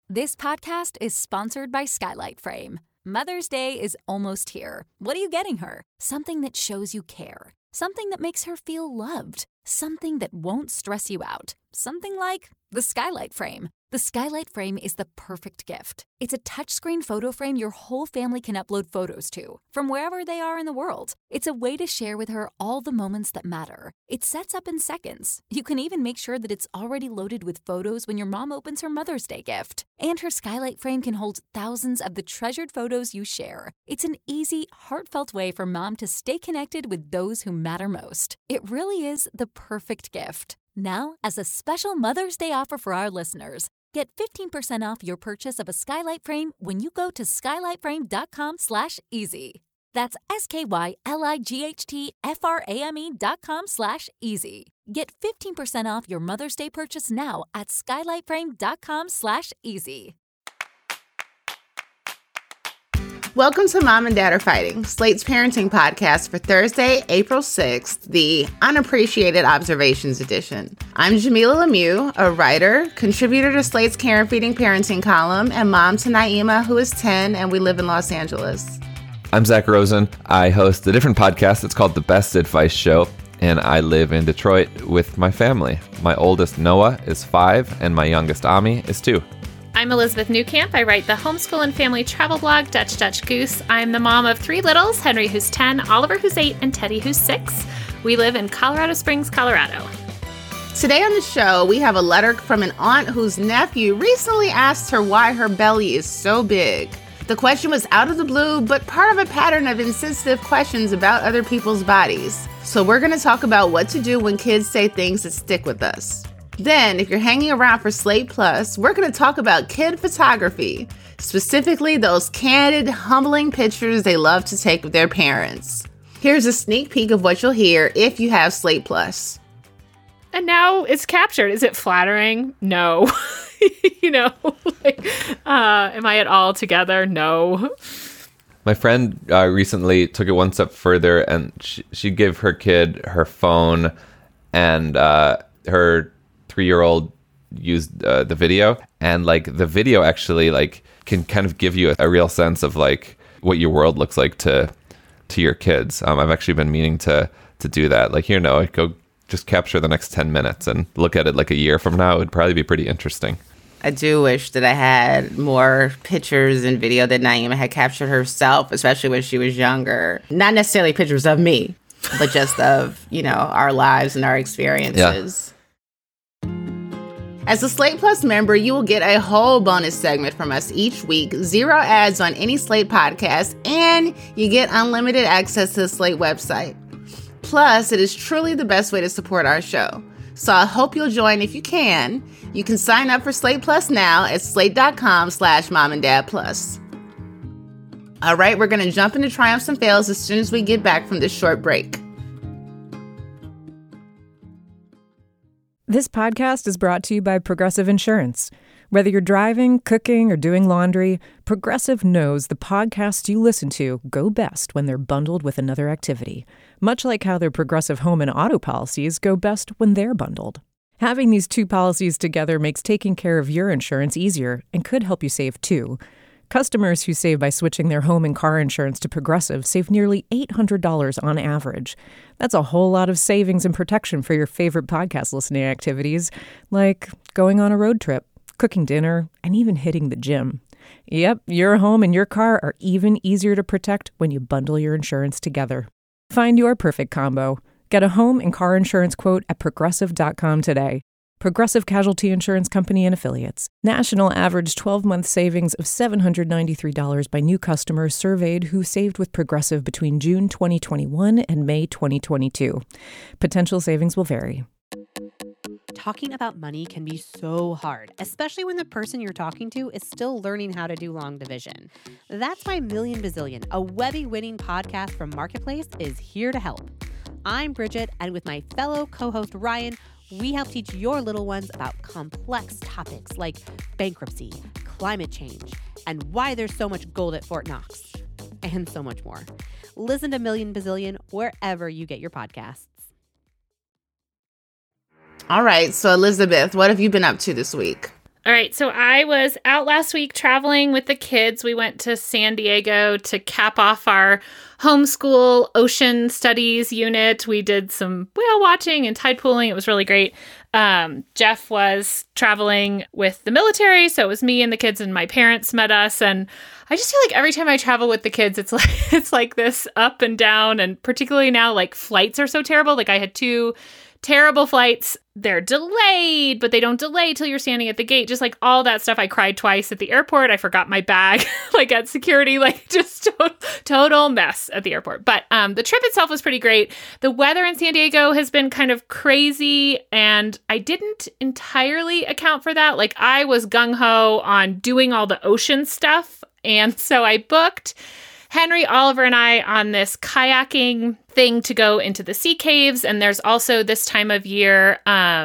This podcast is sponsored by Skylight Frame. Mother's Day is almost here. What are you getting her? Something that shows you care. Something that makes her feel loved. Something that won't stress you out. Something like the Skylight Frame. The Skylight Frame is the perfect gift. It's a touchscreen photo frame your whole family can upload photos to, from wherever they are in the world. It's a way to share with her all the moments that matter. It sets up in seconds. You can even make sure that it's already loaded with photos when your mom opens her Mother's Day gift. And her Skylight Frame can hold thousands of the treasured photos you share. It's an easy, heartfelt way for mom to stay connected with those who matter most. It really is the perfect gift. Now, as a special Mother's Day offer for our listeners, get 15% off your purchase of a Skylight Frame when you go to skylightframe.com/easy. That's SKYLIGHTFRAME.com/easy. Get 15% off your Mother's Day purchase now at skylightframe.com/easy. Welcome to Mom and Dad Are Fighting, Slate's parenting podcast for Thursday, April 6th, the Unappreciated Observations edition. I'm Jamilah Lemieux, a writer, contributor to Slate's Care and Feeding Parenting column, and mom to Naima, who is 10, and we live in Los Angeles. I'm Zach Rosen. I host a different podcast. It's called The Best Advice Show, and I live in Detroit with my family. My oldest, Noah, is 5, and my youngest, Ami, is 2. I'm Elizabeth Newcamp. I write the homeschool and family travel blog, Dutch Goose. I'm the mom of 3 littles, Henry, who's 10, Oliver, who's 8, and Teddy, who's 6. We live in Colorado Springs, Colorado. Today on the show, we have a letter from an aunt whose nephew recently asked her why her belly is so big. The question was out of the blue, but part of a pattern of insensitive questions about other people's bodies. So we're going to talk about what to do when kids say things that stick with us. Then, if you're hanging around for Slate Plus, we're going to talk about kid photography, specifically those candid, humbling pictures they love to take with their parents. Here's a sneak peek of what you'll hear if you have Slate Plus. And now it's captured. Is it flattering? No. Am I at all together? No. My friend recently took it one step further, and she gave her kid her phone, and her 3-year-old used the video, and the video actually can kind of give you a real sense of what your world looks like to your kids. I've actually been meaning to do that. Go just capture the next 10 minutes and look at it a year from now. It would probably be pretty interesting. I do wish that I had more pictures and video that Naima had captured herself, especially when she was younger. Not necessarily pictures of me, but just of, our lives and our experiences. Yeah. As a Slate Plus member, you will get a whole bonus segment from us each week, 0 ads on any Slate podcast, and you get unlimited access to the Slate website. Plus, it is truly the best way to support our show. So I hope you'll join if you can. You can sign up for Slate Plus now at slate.com/momanddadplus. All right, we're going to jump into triumphs and fails as soon as we get back from this short break. This podcast is brought to you by Progressive Insurance. Whether you're driving, cooking, or doing laundry, Progressive knows the podcasts you listen to go best when they're bundled with another activity, much like how their Progressive home and auto policies go best when they're bundled. Having these 2 policies together makes taking care of your insurance easier and could help you save too. Customers who save by switching their home and car insurance to Progressive save nearly $800 on average. That's a whole lot of savings and protection for your favorite podcast listening activities, like going on a road trip, cooking dinner, and even hitting the gym. Yep, your home and your car are even easier to protect when you bundle your insurance together. Find your perfect combo. Get a home and car insurance quote at Progressive.com today. Progressive Casualty Insurance Company and Affiliates. National average 12-month savings of $793 by new customers surveyed who saved with Progressive between June 2021 and May 2022. Potential savings will vary. Talking about money can be so hard, especially when the person you're talking to is still learning how to do long division. That's why Million Bazillion, a Webby-winning podcast from Marketplace, is here to help. I'm Bridget, and with my fellow co-host Ryan, we help teach your little ones about complex topics like bankruptcy, climate change, and why there's so much gold at Fort Knox, and so much more. Listen to Million Bazillion wherever you get your podcasts. All right, so Elizabeth, what have you been up to this week? All right, so I was out last week traveling with the kids. We went to San Diego to cap off our homeschool ocean studies unit. We did some whale watching and tide pooling. It was really great. Jeff was traveling with the military, so it was me and the kids, and my parents met us. And I just feel like every time I travel with the kids, it's like this up and down. And particularly now, like, flights are so terrible. Like, I had 2 terrible flights. They're delayed, but they don't delay till you're standing at the gate. Just like all that stuff. I cried twice at the airport. I forgot my bag, like at security, like just total mess at the airport. But the trip itself was pretty great. The weather in San Diego has been kind of crazy, and I didn't entirely account for that. Like, I was gung-ho on doing all the ocean stuff. And so I booked Henry, Oliver, and I on this kayaking thing to go into the sea caves. And there's also this time of year,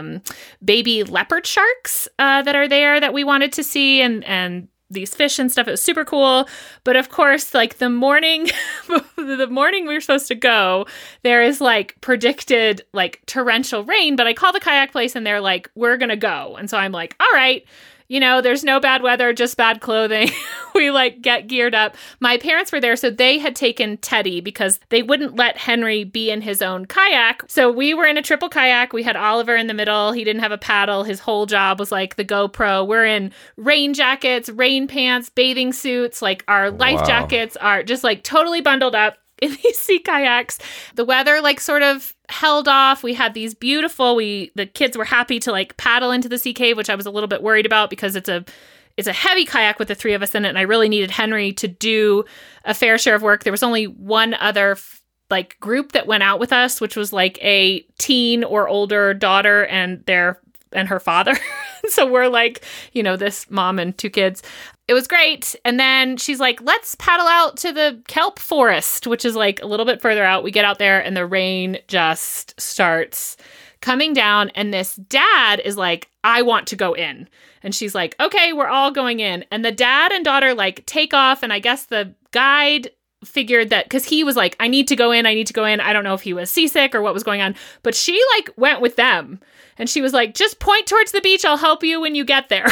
baby leopard sharks that are there that we wanted to see, and these fish and stuff. It was super cool. But of course, like the morning we were supposed to go, there is like predicted like torrential rain. But I call the kayak place and they're like, we're going to go. And so I'm like, all right. You know, there's no bad weather, just bad clothing. We like get geared up. My parents were there, so they had taken Teddy because they wouldn't let Henry be in his own kayak. So we were in a triple kayak. We had Oliver in the middle. He didn't have a paddle. His whole job was like the GoPro. We're in rain jackets, rain pants, bathing suits. Like our life jackets are just like totally bundled up in these sea kayaks. The weather like sort of held off. We had these beautiful, the kids were happy to like paddle into the sea cave, which I was a little bit worried about because it's a heavy kayak with the 3 of us in it. And I really needed Henry to do a fair share of work. There was only one other like group that went out with us, which was like a teen or older daughter and her father. So we're like, you know, this mom and 2 kids. It was great. And then she's like, let's paddle out to the kelp forest, which is like a little bit further out. We get out there and the rain just starts coming down. And this dad is like, I want to go in. And she's like, okay, we're all going in. And the dad and daughter like take off. And I guess the guide figured that because he was like, I need to go in. I don't know if he was seasick or what was going on, but she like went with them. And she was like, just point towards the beach. I'll help you when you get there.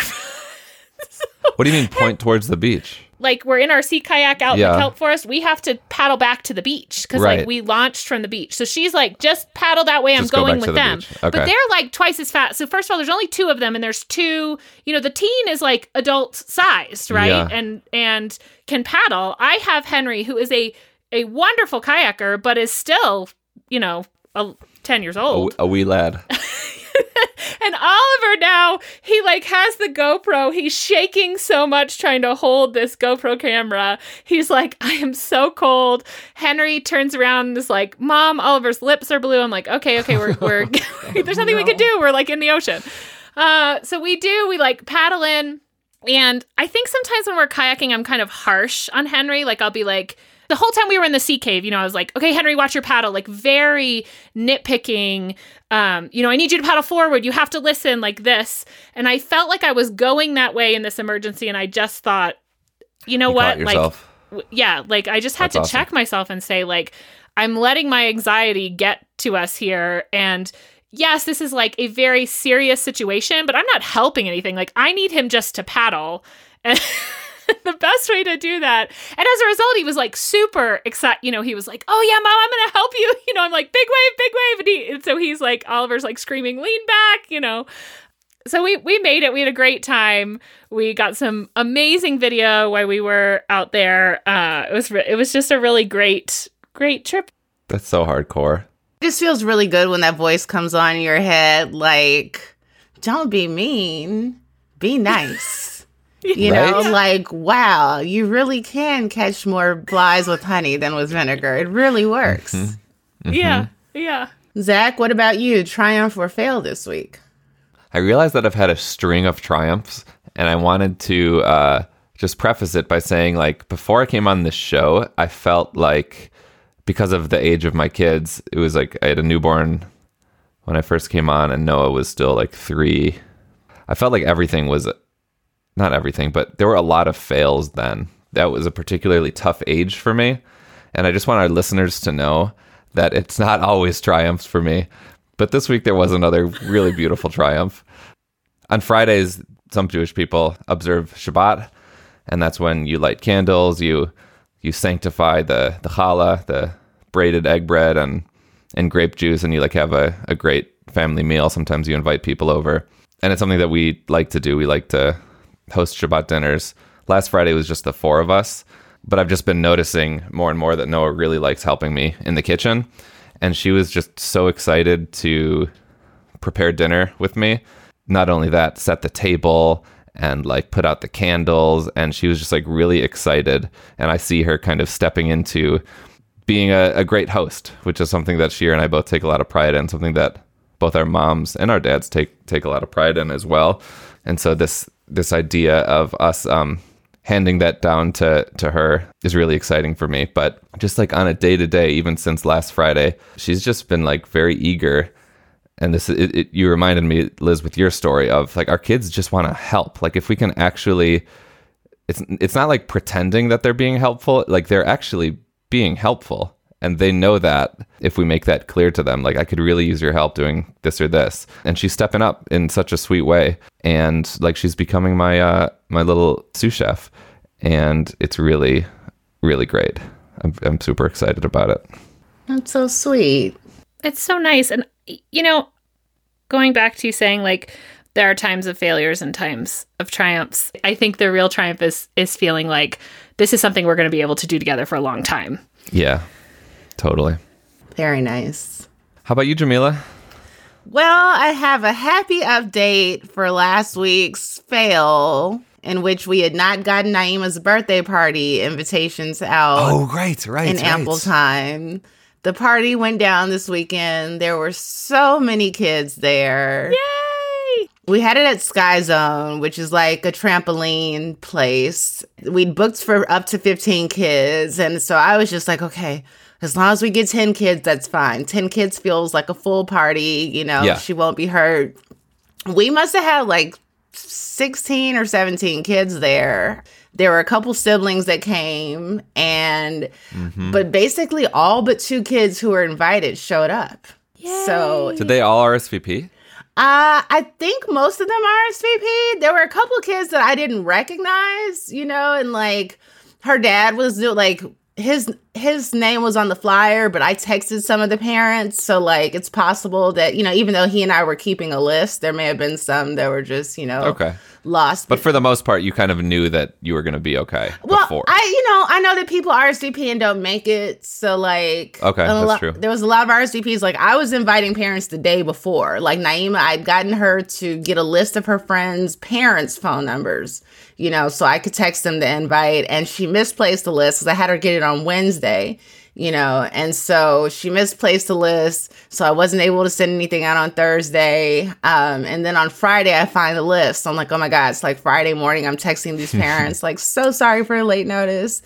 What do you mean point towards the beach? Like we're in our sea kayak out in the kelp forest. We have to paddle back to the beach because like we launched from the beach. So she's like, just paddle that way. I'm going with them. Okay. But they're like twice as fast. So first of all, there's only 2 of them and there's 2, you know, the teen is like adult sized, right? Yeah. And can paddle. I have Henry, who is a wonderful kayaker, but is still, you know, 10 years old. A wee lad. And Oliver now, he like has the GoPro. He's shaking so much trying to hold this GoPro camera. He's like, I am so cold. Henry turns around and is like, Mom, Oliver's lips are blue. I'm like, okay, we're there's nothing we can do. We're like in the ocean. So we like paddle in. And I think sometimes when we're kayaking, I'm kind of harsh on Henry. Like I'll be like, the whole time we were in the sea cave, you know, I was like, okay, Henry, watch your paddle, like very nitpicking. You know, I need you to paddle forward. You have to listen like this. And I felt like I was going that way in this emergency. And I just thought, you know what? Like, like I just had to check myself and say, like, I'm letting my anxiety get to us here. And yes, this is like a very serious situation, but I'm not helping anything. Like I need him just to paddle. And the best way to do that. And as a result, he was like super excited. You know, he was like, oh yeah, Mom, I'm going to help you. You know, I'm like, big wave. And so he's like, Oliver's like screaming, lean back, you know. So we made it. We had a great time. We got some amazing video while we were out there. It was just a really great trip. That's so hardcore. It just feels really good when that voice comes on in your head. Like, don't be mean, be nice. You know, like, wow, you really can catch more flies with honey than with vinegar. It really works. Mm-hmm. Yeah. Zach, what about you? Triumph or fail this week? I realized that I've had a string of triumphs, and I wanted to just preface it by saying, like, before I came on this show, I felt like, because of the age of my kids, it was like I had a newborn when I first came on, and Noah was still like 3. I felt like everything was... Not everything, but there were a lot of fails then. That was a particularly tough age for me. And I just want our listeners to know that it's not always triumphs for me. But this week there was another really beautiful triumph. On Fridays, some Jewish people observe Shabbat, and that's when you light candles, you sanctify the challah, the braided egg bread and grape juice, and you like have a great family meal. Sometimes you invite people over, and it's something that we like to do. We like to host Shabbat dinners. Last Friday was just the 4 of us, but I've just been noticing more and more that Noah really likes helping me in the kitchen, and she was just so excited to prepare dinner with me. Not only that, set the table and like put out the candles, and she was just like really excited, and I see her kind of stepping into being a great host, which is something that Shira and I both take a lot of pride in, something that both our moms and our dads take a lot of pride in as well. And so this idea of us handing that down to her is really exciting for me. But just like on a day-to-day, even since last Friday, she's just been like very eager. And you reminded me, Liz, with your story of like our kids just want to help. Like if we can actually, it's not like pretending that they're being helpful, like they're actually being helpful. And they know that if we make that clear to them, like I could really use your help doing this or this. And she's stepping up in such a sweet way. And like she's becoming my little sous chef. And it's really, really great. I'm super excited about it. That's so sweet. It's so nice. And, you know, going back to you saying like there are times of failures and times of triumphs, I think the real triumph is feeling like this is something we're going to be able to do together for a long time. Yeah, totally. Very nice. How about you, Jamila? Well, I have a happy update for last week's fail, in which we had not gotten Naima's birthday party invitations out. Oh, right. In ample time. The party went down this weekend. There were so many kids there. Yay! We had it at Sky Zone, which is like a trampoline place. We'd booked for up to 15 kids. And so I was just like, okay, as long as we get 10 kids, that's fine. 10 kids feels like a full party. You know, She won't be hurt. We must have had like 16 or 17 kids there. There were a couple siblings that came, but basically all but 2 kids who were invited showed up. Yay. So did they all RSVP? I think most of them RSVP. There were a couple of kids that I didn't recognize, you know, and like her dad was like his name was on the flyer, but I texted some of the parents. So like it's possible that, you know, even though he and I were keeping a list, there may have been some that were just, you know, lost. But for the most part, you kind of knew that you were going to be okay before. I know that people RSVP and don't make it. So like, that's true. There was a lot of RSVPs. Like I was inviting parents the day before. Like Naima, I'd gotten her to get a list of her friends' parents' phone numbers, you know, so I could text them the invite. And she misplaced the list because I had her get it on Wednesday. You know, and so she misplaced the list. So I wasn't able to send anything out on Thursday. And then on Friday, I find the list. So I'm like, oh my God, it's like Friday morning. I'm texting these parents, like, so sorry for the late notice.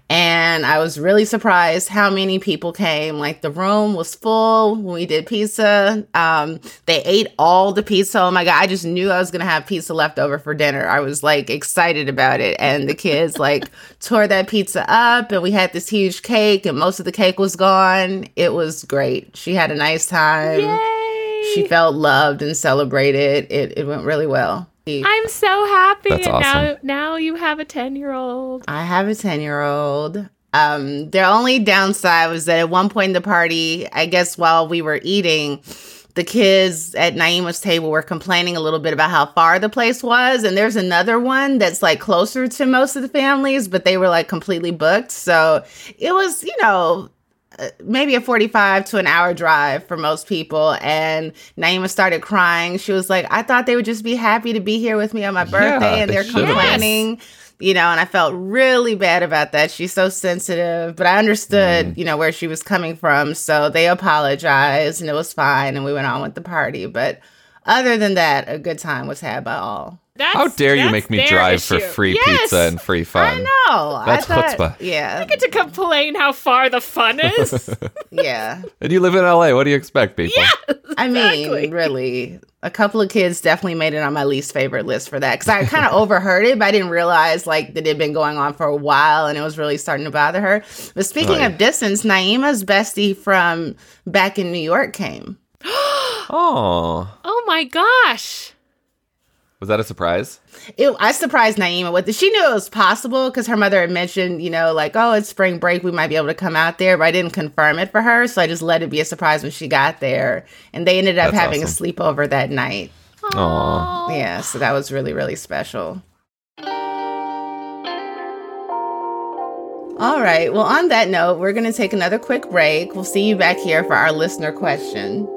And I was really surprised how many people came. Like the room was full when we did pizza. They ate all the pizza. Oh my God, I just knew I was going to have pizza left over for dinner. I was like excited about it. And the kids like tore that pizza up, and we had this huge cake, and most of the cake was gone. It was great. She had a nice time. Yay! She felt loved and celebrated. It went really well. I'm so happy. That's awesome. Now you have a 10-year-old. I have a 10-year-old. The only downside was that at one point in the party, I guess while we were eating, the kids at Naima's table were complaining a little bit about how far the place was. And there's another one that's like closer to most of the families, but they were like completely booked. So it was, you know, maybe a 45 to an hour drive for most people. And Naima started crying. She was like, I thought they would just be happy to be here with me on my birthday, and they're complaining. You know, and I felt really bad about that. She's so sensitive, but I understood, you know, where she was coming from. So they apologized, and it was fine, and we went on with the party. But other than that, a good time was had by all. How dare you make me drive for free pizza and free fun? I know. That's chutzpah. Yeah. I get to complain how far the fun is. Yeah. And you live in LA. What do you expect, people? Yeah, I mean, really, a couple of kids definitely made it on my least favorite list for that, because I kind of overheard it, but I didn't realize like that it had been going on for a while, and it was really starting to bother her. But speaking of distance, Naima's bestie from back in New York came. Oh my gosh. Was that a surprise? I surprised Naima with it. She knew it was possible because her mother had mentioned, like, oh, it's spring break. We might be able to come out there. But I didn't confirm it for her. So I just let it be a surprise when she got there. And they ended up having a sleepover that night. Aww. Yeah, so that was really, really special. All right. Well, on that note, we're going to take another quick break. We'll see you back here for our listener question.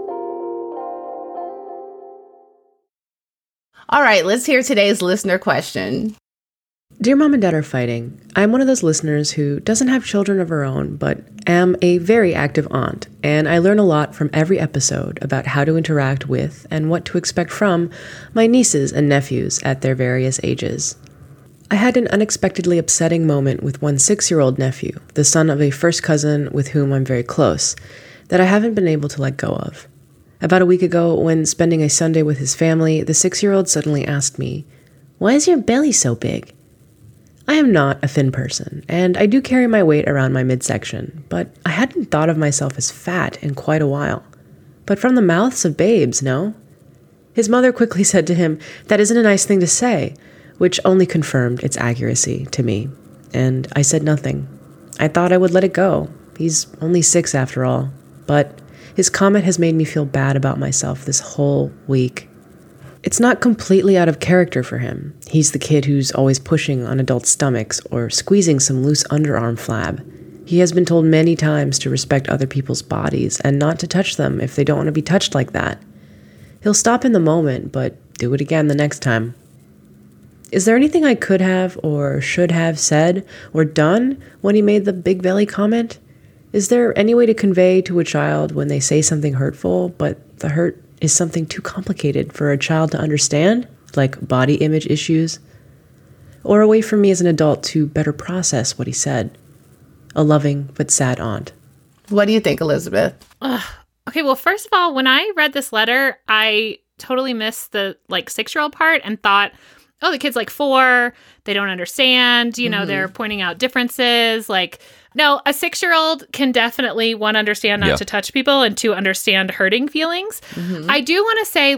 All right, let's hear today's listener question. Dear Mom and Dad Are Fighting, I'm one of those listeners who doesn't have children of her own, but am a very active aunt, and I learn a lot from every episode about how to interact with and what to expect from my nieces and nephews at their various ages. I had an unexpectedly upsetting moment with one 6-year-old nephew, the son of a first cousin with whom I'm very close, that I haven't been able to let go of. About a week ago, when spending a Sunday with his family, the 6-year-old suddenly asked me, "Why is your belly so big?" I am not a thin person, and I do carry my weight around my midsection, but I hadn't thought of myself as fat in quite a while. But from the mouths of babes, no? His mother quickly said to him, "That isn't a nice thing to say," which only confirmed its accuracy to me, and I said nothing. I thought I would let it go. He's only 6 after all, but his comment has made me feel bad about myself this whole week. It's not completely out of character for him. He's the kid who's always pushing on adult stomachs or squeezing some loose underarm flab. He has been told many times to respect other people's bodies and not to touch them if they don't want to be touched like that. He'll stop in the moment, but do it again the next time. Is there anything I could have or should have said or done when he made the big belly comment? Is there any way to convey to a child when they say something hurtful, but the hurt is something too complicated for a child to understand, like body image issues? Or a way for me as an adult to better process what he said? A loving but sad aunt. What do you think, Elizabeth? Okay, well, first of all, when I read this letter, I totally missed the 6-year-old part and thought, oh, the kid's 4, they don't understand, they're pointing out differences. No, a 6-year-old can definitely, 1, understand not to touch people, and 2, understand hurting feelings. Mm-hmm. I do want to say,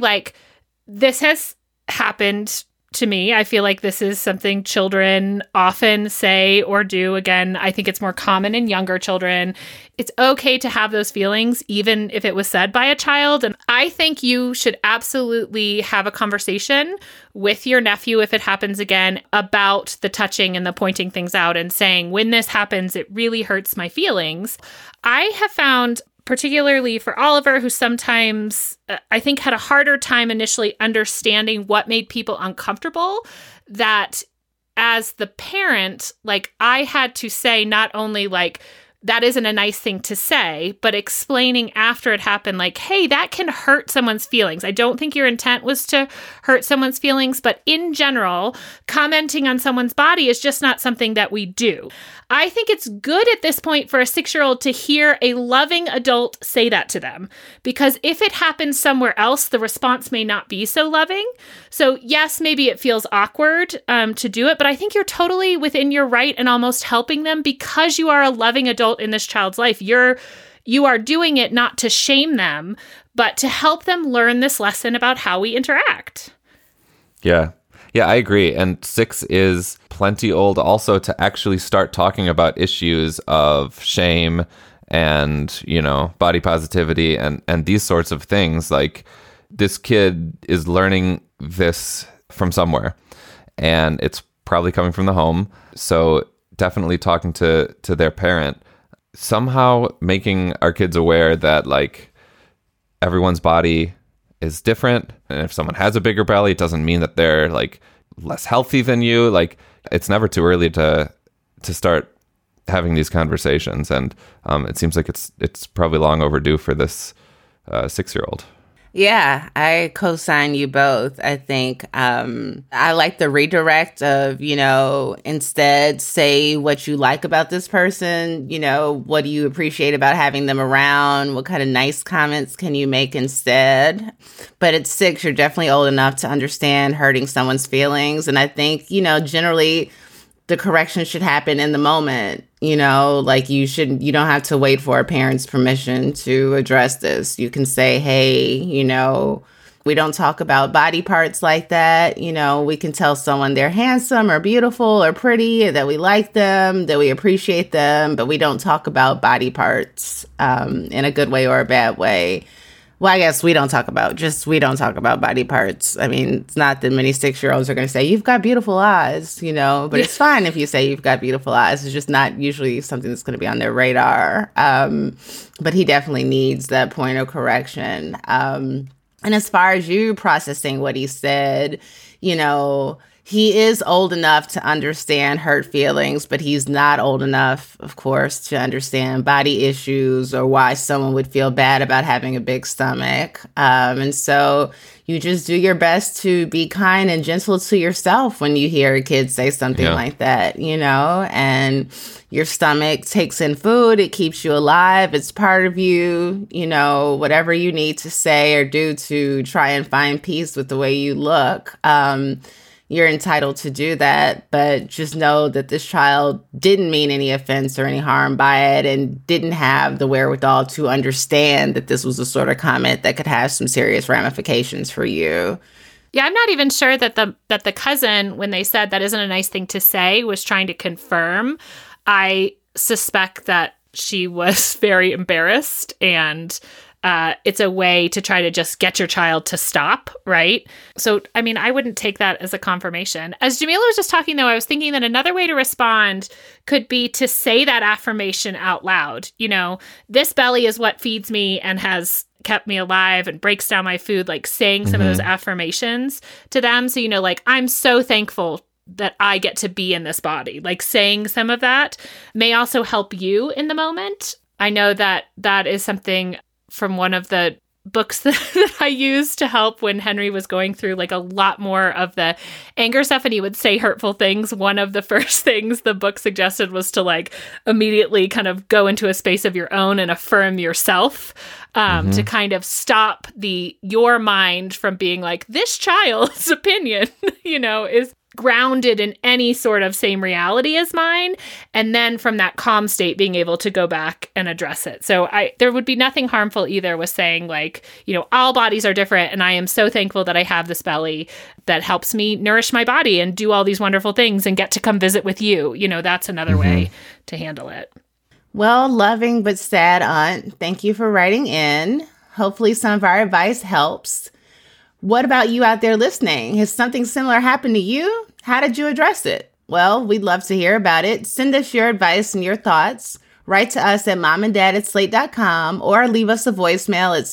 this has happened to me. I feel like this is something children often say or do. Again, I think it's more common in younger children. It's okay to have those feelings, even if it was said by a child. And I think you should absolutely have a conversation with your nephew, if it happens again, about the touching and the pointing things out and saying, when this happens, it really hurts my feelings. I have found, particularly for Oliver, who sometimes I think had a harder time initially understanding what made people uncomfortable, that as the parent, I had to say not only that isn't a nice thing to say, but explaining after it happened, hey, that can hurt someone's feelings. I don't think your intent was to hurt someone's feelings, but in general, commenting on someone's body is just not something that we do. I think it's good at this point for a 6-year-old to hear a loving adult say that to them, because if it happens somewhere else, the response may not be so loving. So yes, maybe it feels awkward to do it, but I think you're totally within your right and almost helping them because you are a loving adult in this child's life. You are doing it not to shame them, but to help them learn this lesson about how we interact. Yeah, I agree. And 6 is plenty old also to actually start talking about issues of shame and, body positivity and these sorts of things. This kid is learning this from somewhere, and it's probably coming from the home. So definitely talking to their parent, somehow making our kids aware that everyone's body is different, and if someone has a bigger belly, it doesn't mean that they're less healthy than you. It's never too early to start having these conversations, and it seems like it's probably long overdue for this 6-year-old. Yeah, I co-sign you both. I think I like the redirect of, instead say what you like about this person. What do you appreciate about having them around? What kind of nice comments can you make instead? But at 6, you're definitely old enough to understand hurting someone's feelings. And I think, generally the correction should happen in the moment. You don't have to wait for a parent's permission to address this. You can say, hey, We don't talk about body parts like that. You know, we can tell someone they're handsome or beautiful or pretty, that we like them, that we appreciate them, but we don't talk about body parts in a good way or a bad way. Well, I guess we don't talk about body parts. I mean, it's not that many 6-year-olds are going to say, you've got beautiful eyes, you know, but it's fine if you say you've got beautiful eyes. It's just not usually something that's going to be on their radar. But he definitely needs that point of correction. And as far as you processing what he said, you know, he is old enough to understand hurt feelings, but he's not old enough, of course, to understand body issues or why someone would feel bad about having a big stomach. And so you just do your best to be kind and gentle to yourself when you hear a kid say something like that, you know, and your stomach takes in food. It keeps you alive. It's part of you, you know, whatever you need to say or do to try and find peace with the way you look. You're entitled to do that, but just know that this child didn't mean any offense or any harm by it and didn't have the wherewithal to understand that this was the sort of comment that could have some serious ramifications for you. Yeah, I'm not even sure that the cousin, when they said that isn't a nice thing to say, was trying to confirm. I suspect that she was very embarrassed, and it's a way to try to just get your child to stop, right? So, I mean, I wouldn't take that as a confirmation. As Jamila was just talking, though, I was thinking that another way to respond could be to say that affirmation out loud. You know, this belly is what feeds me and has kept me alive and breaks down my food, like saying some of those affirmations to them. So, you know, like, I'm so thankful that I get to be in this body. Like, saying some of that may also help you in the moment. I know that that is something from one of the books that I used to help when Henry was going through like a lot more of the anger stuff and he would say hurtful things. One of the first things the book suggested was to like immediately kind of go into a space of your own and affirm yourself, to kind of stop your mind from being like, this child's opinion, you know, is grounded in any sort of same reality as mine. And then from that calm state, being able to go back and address it. So there would be nothing harmful either with saying like, you know, all bodies are different. And I am so thankful that I have this belly that helps me nourish my body and do all these wonderful things and get to come visit with you. You know, that's another way to handle it. Well, loving but sad aunt, thank you for writing in. Hopefully some of our advice helps. What about you out there listening? Has something similar happened to you? How did you address it? Well, we'd love to hear about it. Send us your advice and your thoughts. Write to us at momanddad@slate.com or leave us a voicemail at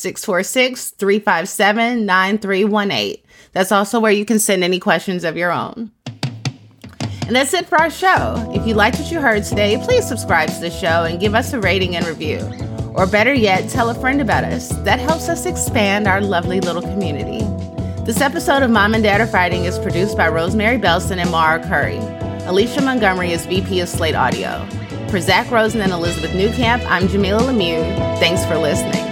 646-357-9318. That's also where you can send any questions of your own. And that's it for our show. If you liked what you heard today, please subscribe to the show and give us a rating and review. Or better yet, tell a friend about us. That helps us expand our lovely little community. This episode of Mom and Dad Are Fighting is produced by Rosemary Belson and Mara Curry. Alicia Montgomery is VP of Slate Audio. For Zach Rosen and Elizabeth Newcamp, I'm Jamila Lemieux. Thanks for listening.